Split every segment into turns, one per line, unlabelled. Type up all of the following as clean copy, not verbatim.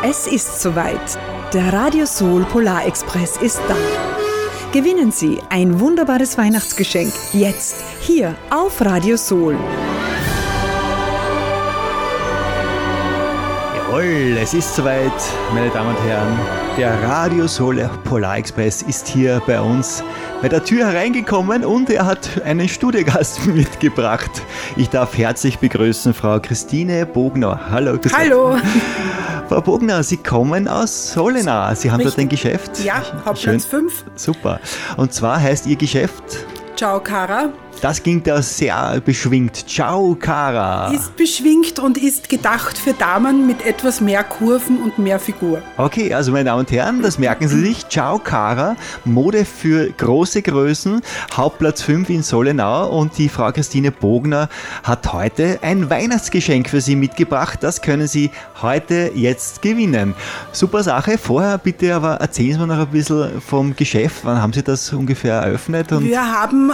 Es ist soweit. Der Radio Soul Polar Express ist da. Gewinnen Sie ein wunderbares Weihnachtsgeschenk jetzt hier auf Radio Soul.
Jawohl, es ist soweit, meine Damen und Herren. Der Radio Soul Polar Express ist hier bei uns bei der Tür hereingekommen und er hat einen Studiogast mitgebracht. Ich darf herzlich begrüßen Frau Christine Bogner. Hallo.
Hallo.
Frau Bogner, Sie kommen aus Solena. Sie haben dort ein Geschäft.
Ja, Hauptplatz 5.
Super. Und zwar heißt Ihr Geschäft?
Ciao, Cara.
Das klingt ja sehr beschwingt. Ciao, Cara.
Ist beschwingt und ist gedacht für Damen mit etwas mehr Kurven und mehr Figur.
Okay, also meine Damen und Herren, das merken Sie sich. Ciao, Cara. Mode für große Größen. Hauptplatz 5 in Solenau. Und die Frau Christine Bogner hat heute ein Weihnachtsgeschenk für Sie mitgebracht. Das können Sie heute jetzt gewinnen. Super Sache. Vorher bitte aber erzählen Sie mir noch ein bisschen vom Geschäft. Wann haben Sie das ungefähr eröffnet? Und
wir haben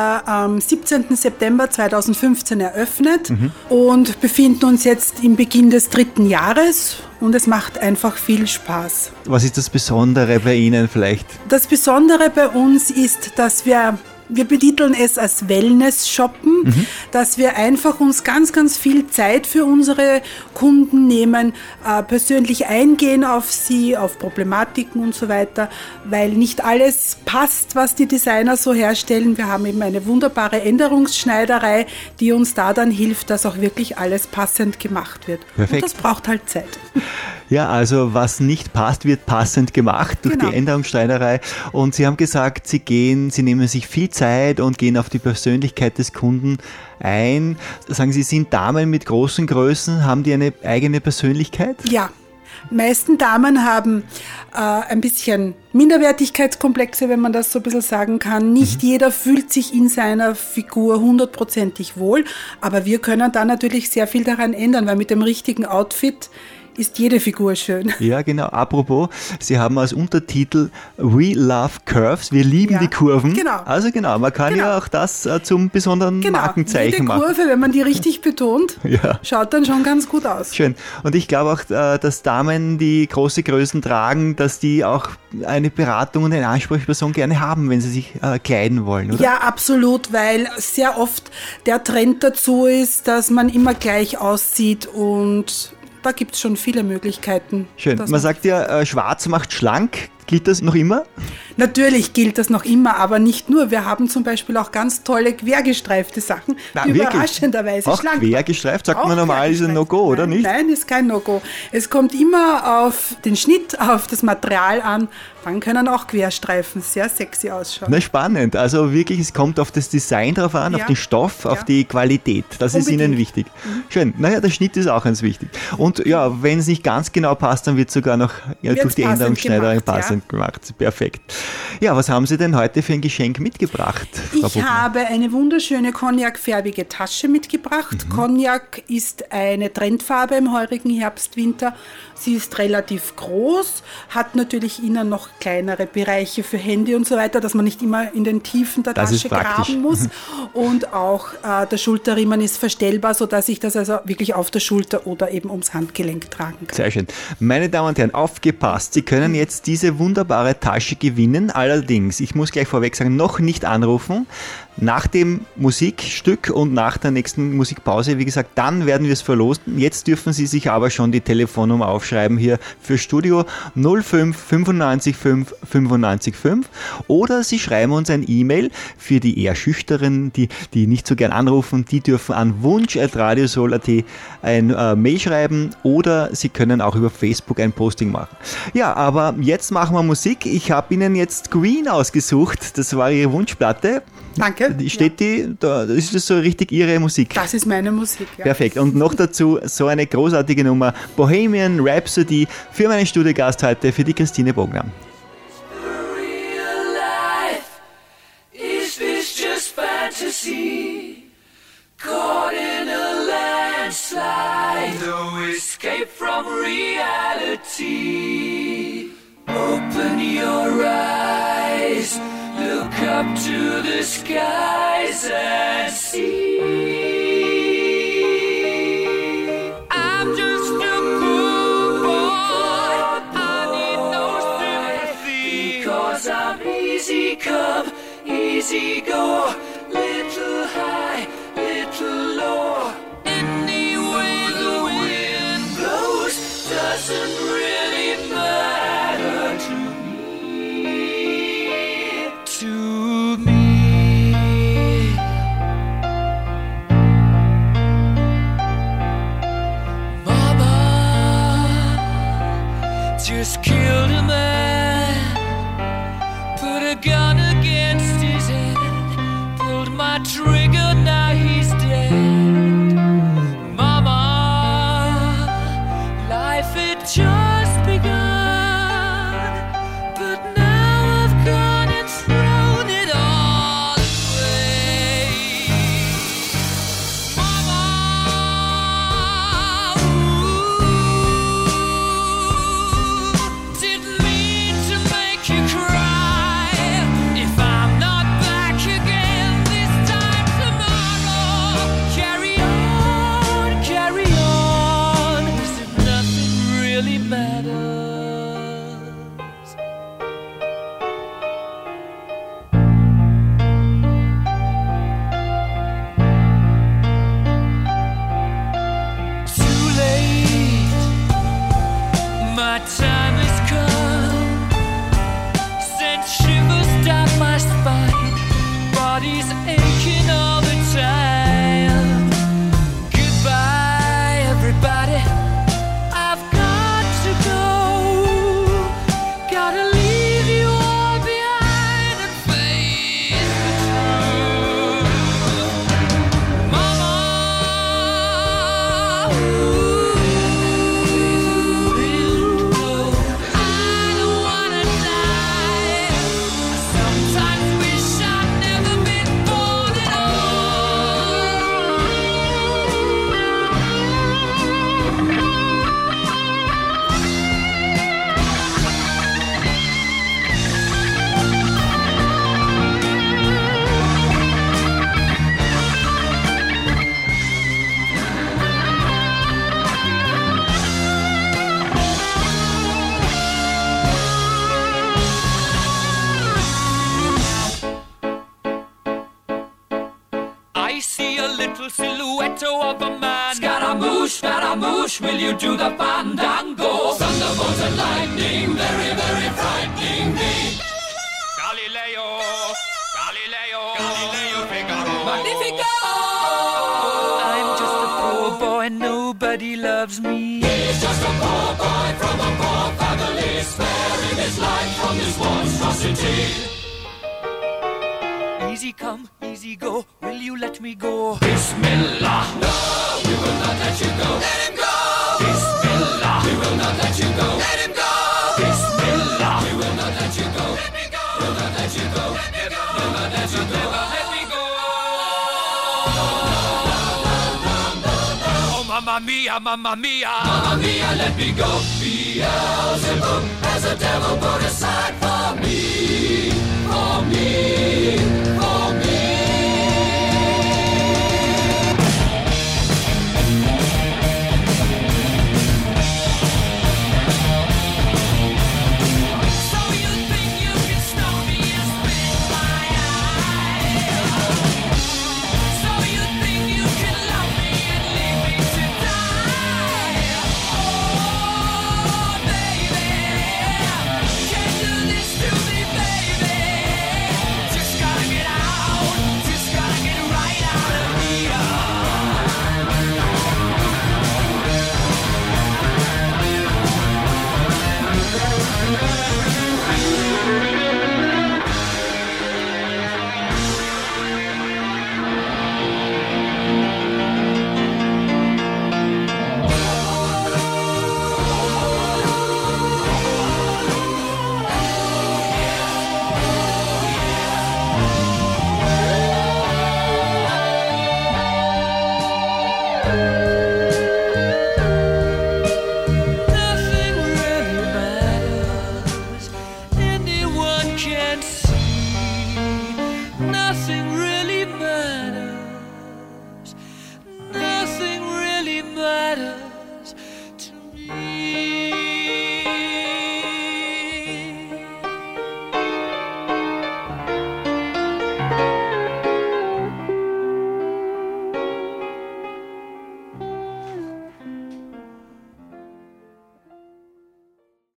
am 17. September 2015 eröffnet und befinden uns jetzt im Beginn des 3. Jahres und es macht einfach viel Spaß.
Was ist das Besondere bei Ihnen vielleicht?
Das Besondere bei uns ist, dass wir betiteln es als Wellness-Shoppen, dass wir einfach uns ganz, ganz viel Zeit für unsere Kunden nehmen, persönlich eingehen auf sie, auf Problematiken und so weiter, weil nicht alles passt, was die Designer so herstellen. Wir haben eben eine wunderbare Änderungsschneiderei, die uns da dann hilft, dass auch wirklich alles passend gemacht wird.
Perfekt.
Und das braucht halt Zeit.
Ja, also was nicht passt, wird passend gemacht durch die Änderungsschneiderei. Und Sie haben gesagt, Sie nehmen sich viel Zeit und gehen auf die Persönlichkeit des Kunden ein. Sagen Sie, sind Damen mit großen Größen, haben die eine eigene Persönlichkeit?
Ja. Meisten Damen haben ein bisschen Minderwertigkeitskomplexe, wenn man das so ein bisschen sagen kann. Nicht jeder fühlt sich in seiner Figur 100%ig wohl, aber wir können da natürlich sehr viel daran ändern, weil mit dem richtigen Outfit ist jede Figur schön.
Ja, genau. Apropos, Sie haben als Untertitel We Love Curves. Wir lieben die Kurven.
Genau.
Also genau, man kann ja auch das zum besonderen Markenzeichen machen.
Jede Kurve, wenn man die richtig betont, schaut dann schon ganz gut aus.
Schön. Und ich glaube auch, dass Damen, die große Größen tragen, dass die auch eine Beratung und eine Ansprechperson gerne haben, wenn sie sich kleiden wollen, oder?
Ja, absolut, weil sehr oft der Trend dazu ist, dass man immer gleich aussieht und da gibt es schon viele Möglichkeiten.
Schön. Man sagt ja, schwarz macht schlank. Gilt das noch immer?
Natürlich gilt das noch immer, aber nicht nur. Wir haben zum Beispiel auch ganz tolle quergestreifte Sachen, die überraschenderweise
auch
schlank
quergestreift? Sagt man normal, ist ein No-Go, oder nicht?
Nein, ist kein No-Go. Es kommt immer auf den Schnitt, auf das Material an. Dann können auch Querstreifen sehr sexy ausschauen.
Na, spannend. Also wirklich, es kommt auf das Design drauf an, auf den Stoff, auf die Qualität. Das ist Ihnen wichtig. Schön. Naja, der Schnitt ist auch ganz wichtig. Und ja, wenn es nicht ganz genau passt, dann wird es sogar noch durch die Änderungsschneiderei passend gemacht. Perfekt. Ja, was haben Sie denn heute für ein Geschenk mitgebracht, Frau Bogner?
Ich habe eine wunderschöne Cognac-färbige Tasche mitgebracht. Cognac ist eine Trendfarbe im heurigen Herbst-Winter. Sie ist relativ groß, hat natürlich innen noch kleinere Bereiche für Hände und so weiter, dass man nicht immer in den Tiefen der Tasche graben muss. Und auch der Schulterriemen ist verstellbar, sodass ich das also wirklich auf der Schulter oder eben ums Handgelenk tragen kann.
Sehr schön. Meine Damen und Herren, aufgepasst. Sie können jetzt diese wunderbare Tasche gewinnen. Allerdings, ich muss gleich vorweg sagen, noch nicht anrufen. Nach dem Musikstück und nach der nächsten Musikpause, wie gesagt, dann werden wir es verlosen. Jetzt dürfen Sie sich aber schon die Telefonnummer aufschreiben hier für Studio 05 95 5 95 5 oder Sie schreiben uns ein E-Mail für die eher Schüchternen, die nicht so gern anrufen, die dürfen an wunsch@radiosoul.at ein Mail schreiben oder Sie können auch über Facebook ein Posting machen. Ja, aber jetzt machen wir Musik. Ich habe Ihnen jetzt Queen ausgesucht. Das war Ihre Wunschplatte.
Danke.
Steht ist das so richtig Ihre Musik?
Das ist meine Musik, ja.
Perfekt. Und noch dazu so eine großartige Nummer, Bohemian Rhapsody, für meinen Studiogast heute, für die Christine Bogner.
Real life, is this just fantasy? Caught in a landslide, no escape from reality. Open your eyes, look up to the skies and see. I'm just a poor boy come, easy go, little high, little low. Any way the wind blows doesn't really matter to me. To me. Mama just killed a man, put a gun against his head, pulled my trigger, now he's dead. Mama, life had just begun, but now I've gone and thrown it all away. Mama, didn't mean to make you cry. If I'm not back again this time tomorrow, carry on, as if nothing really matters. Too late, my time has come. Sent shivers down my spine, body's aching all the time. Goodbye, everybody, I've got to go. Gotta leave you all behind and face the truth. Mama, I don't wanna die. I sometimes wish I'd never been born at I see a little silhouette of a man. Scaramouche, will you do the fandango? Thunderbolt and lightning, very, very frightening me. Galileo, Figaro. Magnifico! I'm just a poor boy, nobody loves me. He's just a poor boy from a poor family, sparing his life from this monstrosity. Easy come, easy go, will you let me go? Bismillah, no, we will not let you go. Let him go! Bismillah, we will not let you go. Let him go! Bismillah, we will not let you go. Let me go! We'll not let you go. Let me go! We'll not let you go. Let me go! Oh, mamma mia, mamma mia. Mamma mia, let me go. Beelzebub has a devil put aside for me. For me.